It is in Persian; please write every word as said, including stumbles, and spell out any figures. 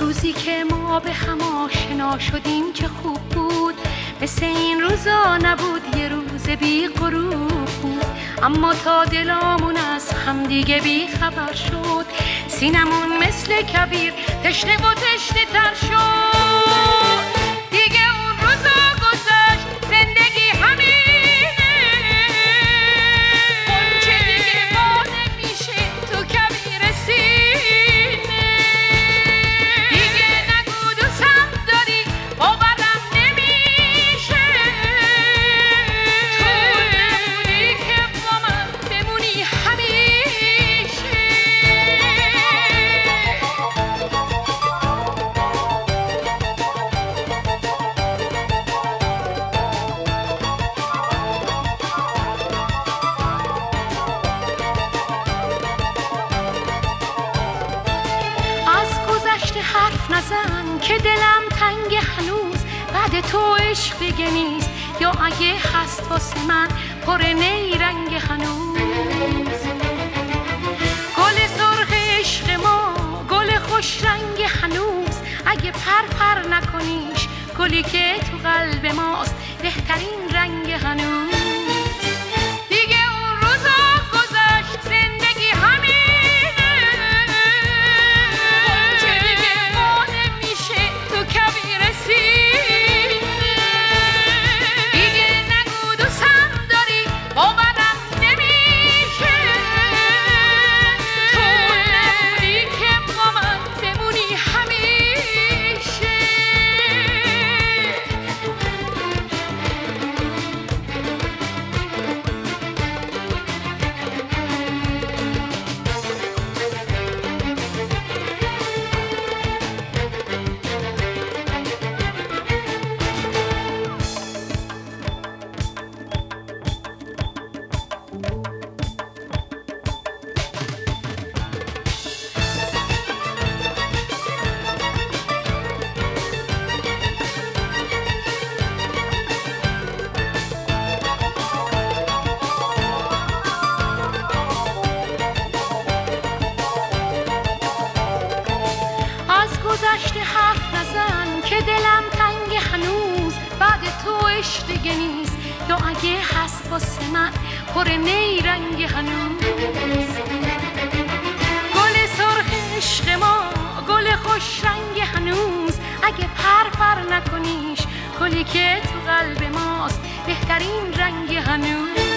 روزی که ما به هم آشنا شدیم چه خوب بود، مثل این روزا نبود، یه روز بی غروب بود. اما تا دلامون از هم دیگه بی خبر شد، سینمون مثل کبیر تشنه و تشنه تر شد. دیگه اون روزا گذشت، زندگی همینه، غنچه دیگه وا نمیشه تو کبیر سینه. دیگه نگو دوستم داری، باورم نمیشه، تو نمونی که با من بمونی همیشه. از گذشته حرف نزن که دلم تنگ هنوز، بعد تو عشق دیگه نیست، یا اگه هست واسه من پر نیرنگ هنوز. گل سرخ عشق ما، گل خوش رنگ هنوز، اگه پر پر نکنیش، گلی که تو قلب ماست بهترین رنگ هنوز. دیگه اون روزا گذشت، زندگی همینه، غنچه دیگه وا نمیشه تو کبیر سینه. دیگه نگو دوستم داری، باورم نمیشه، تو نمونی که با من بمونی همیشه. گذشته حرف نزن که دلم تنگ هنوز، بعد تو عشق دیگه نیست، یا اگه هست واسه من پر نیرنگ هنوز. گل سرخ عشق ما، گل خوش رنگ هنوز، اگه پر پر نکنیش، گلی که تو قلب ماست بهترین رنگ هنوز.